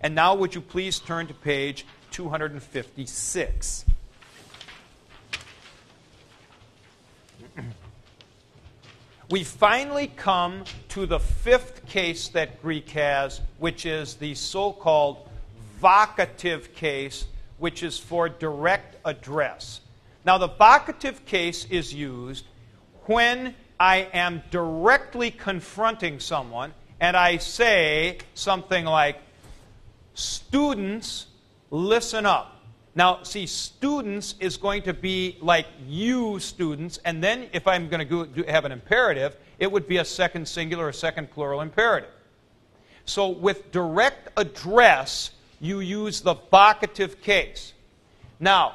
And now would you please turn to page 256. We finally come to the fifth case that Greek has, which is the so-called vocative case, which is for direct address. Now, the vocative case is used when I am directly confronting someone and I say something like, students, listen up. Now, see, students is going to be like you students, and then if I'm going to have an imperative, it would be a second singular or second plural imperative. So with direct address, you use the vocative case. Now,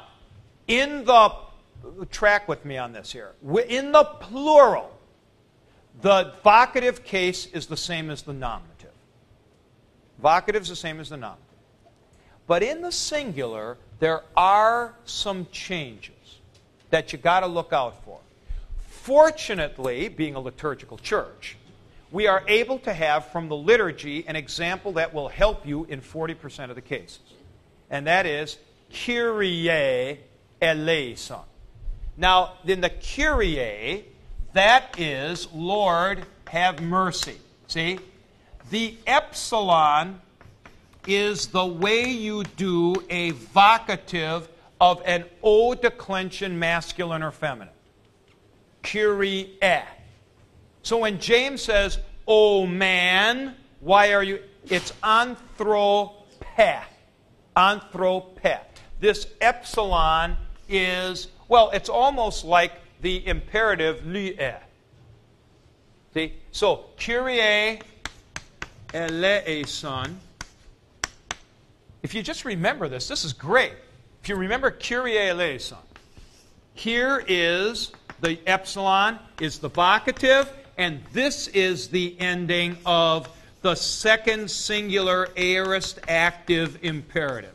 track with me on this here. In the plural, the vocative case is the same as the nominative. Vocative is the same as the nominative. But in the singular, there are some changes that you got to look out for. Fortunately, being a liturgical church, we are able to have from the liturgy an example that will help you in 40% of the cases. And that is, Kyrie eleison. Now, in the Kyrie, that is, Lord, have mercy. See? The epsilon is the way you do a vocative of an O declension, masculine or feminine. Kyrie. So when James says, "O man, why are you?" It's anthrope. Anthrope. This epsilon is, well, it's almost like the imperative lui. See? So, Kyrie eleison. If you just remember this is great. If you remember Kyrie eleison, here is the epsilon, is the vocative, and this is the ending of the second singular aorist active imperative.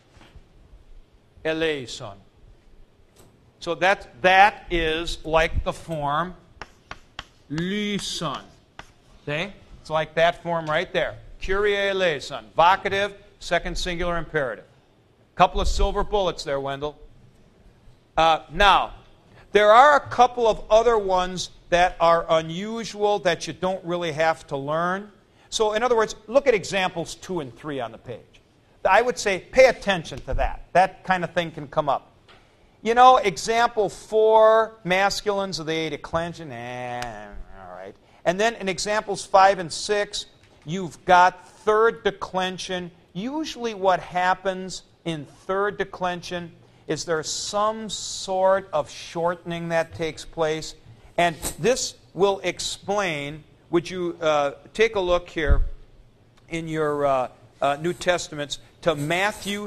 Eleison. So that is like the form luson. See? It's like that form right there. Kyrie eleison. Vocative, second singular imperative. Couple of silver bullets there, Wendell. Now, there are a couple of other ones that are unusual that you don't really have to learn. So, in other words, look at examples 2 and 3 on the page. I would say pay attention to that. That kind of thing can come up. You know, example 4, masculines of the A declension. All right. And then in examples 5 and 6, you've got third declension. Usually what happens in third declension is there's some sort of shortening that takes place. And this will explain, would you take a look here in your New Testaments to Matthew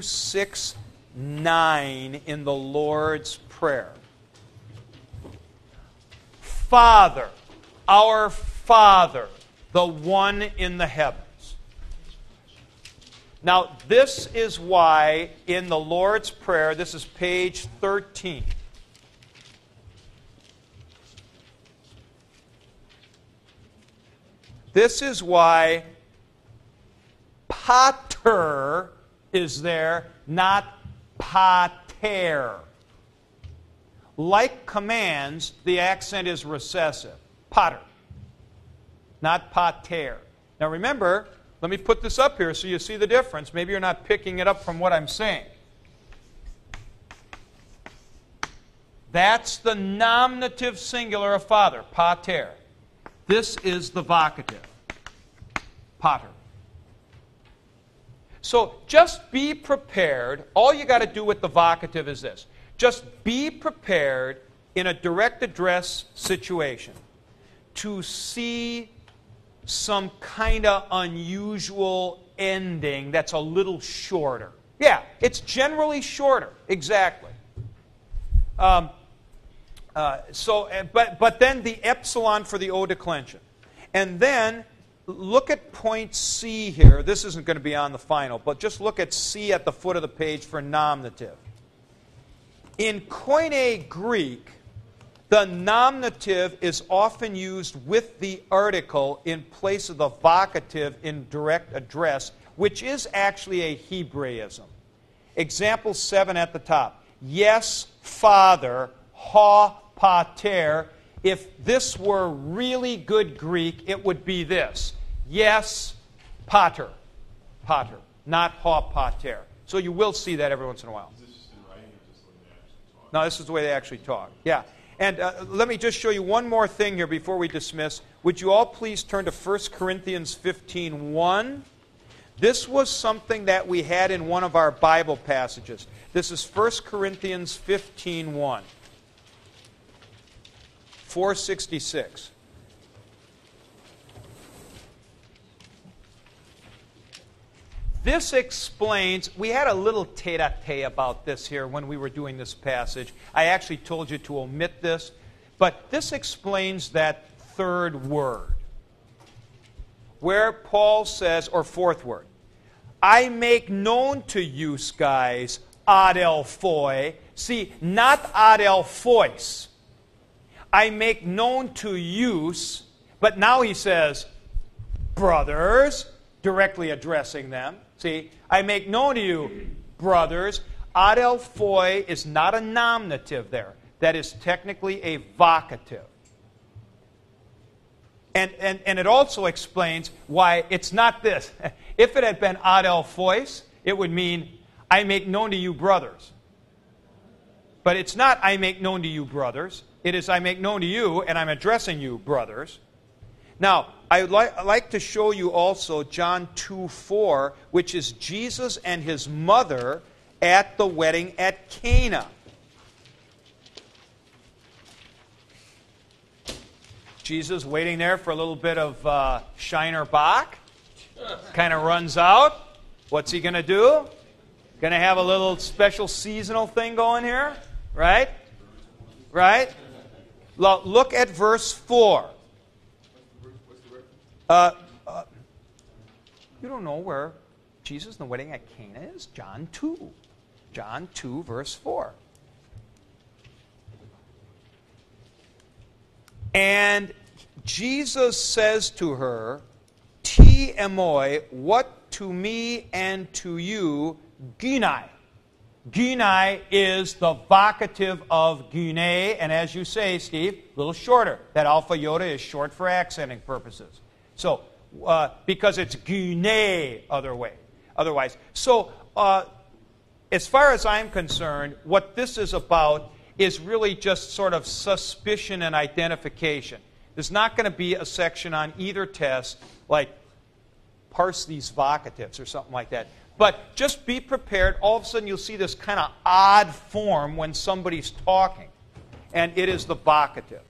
6:9 in the Lord's Prayer. Father, our Father, the one in the heavens. Now, this is why in the Lord's Prayer, this is page 13. This is why pater is there, not pater. Like commands, the accent is recessive. Pater, not pater. Now remember, let me put this up here so you see the difference. Maybe you're not picking it up from what I'm saying. That's the nominative singular of father, pater. This is the vocative, pater. So just be prepared. All you got to do with the vocative is this. Just be prepared in a direct address situation to see some kind of unusual ending that's a little shorter. Yeah, it's generally shorter. Exactly. But then the epsilon for the O declension. And then look at point C here. This isn't going to be on the final, but just look at C at the foot of the page for nominative. In Koine Greek, the nominative is often used with the article in place of the vocative in direct address, which is actually a Hebraism. Example 7 at the top. Yes, Father, ha pater. If this were really good Greek, it would be this. Yes, pater. Pater, not ha pater. So you will see that every once in a while. Is this just in writing or just the way they actually talk? No, this is the way they actually talk. Yeah. And let me just show you one more thing here before we dismiss. Would you all please turn to 1 Corinthians 15:1? This was something that we had in one of our Bible passages. This is 1 Corinthians 15:1. 466. This explains, we had a little tete-a-tete about this here when we were doing this passage. I actually told you to omit this, but this explains that third word, where Paul says, or fourth word, I make known to you guys, adelphoi. See, not adelphois. I make known to use, but now he says, brothers, directly addressing them. See, I make known to you, brothers. Adelphoi is not a nominative there. That is technically a vocative. And it also explains why it's not this. If it had been adelphois, it would mean, I make known to you, brothers. But it's not, I make known to you, brothers. It is, I make known to you, and I'm addressing you, brothers. Now, I'd like to show you also John 2:4, which is Jesus and his mother at the wedding at Cana. Jesus waiting there for a little bit of Shiner Bock. Kind of runs out. What's he going to do? Going to have a little special seasonal thing going here? Right? Right? Look at verse 4. You don't know where Jesus and the wedding at Cana is? John 2. John 2, verse 4. And Jesus says to her, Ti emoi, what to me and to you, gunai. Gunai is the vocative of gune, and as you say, Steve, a little shorter. That alpha iota is short for accenting purposes. So, because it's gune otherwise. So, as far as I'm concerned, what this is about is really just sort of suspicion and identification. There's not going to be a section on either test like parse these vocatives or something like that. But just be prepared. All of a sudden you'll see this kind of odd form when somebody's talking. And it is the vocative.